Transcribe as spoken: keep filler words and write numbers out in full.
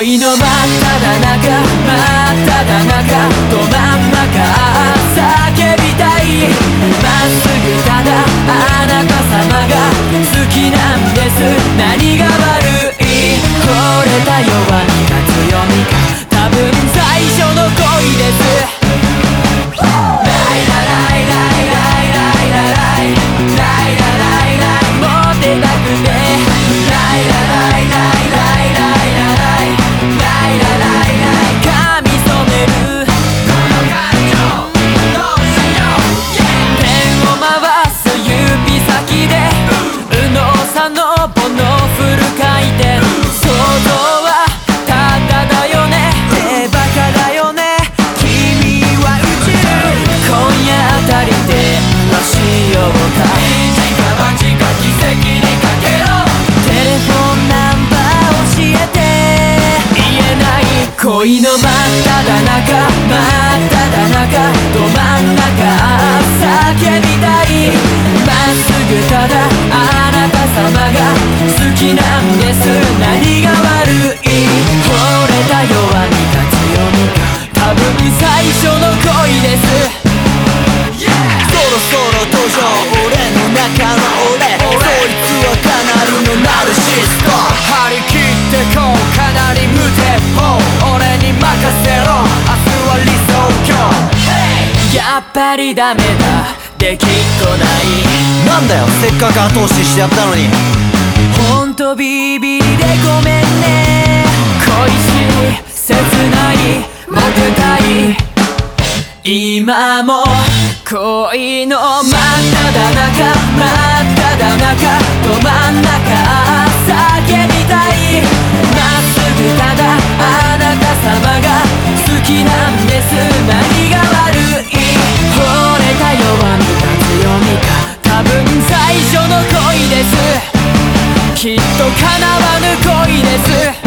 恋の真っ只中真っ只中ど真ん中叫びたいまっすぐただあなた様が好きなんです。何が悪い惚れた弱みか強みか多分最初の恋です。恋の真っ只中真っ只中ど真ん中叫びたいまっすぐただあなた様が好きなんです。何が悪い惚れた弱みか強みか多分最初の恋です。 そろそろ登場俺の中の俺そいつはかなりのナルシスト張り切ってこうかなり無鉄砲俺に任せろ明日は理想郷やっぱりダメだできっこないなんだよせっかく後押ししてやったのにほんとビビりでごめんね恋しい切ないモテたい今も恋の真っ只中真っ只中ど真ん中叫びたいまっすぐただあなた様が好きなんです。何が悪い惚れた弱みか強みか多分最初の恋です。きっと叶わぬ恋です。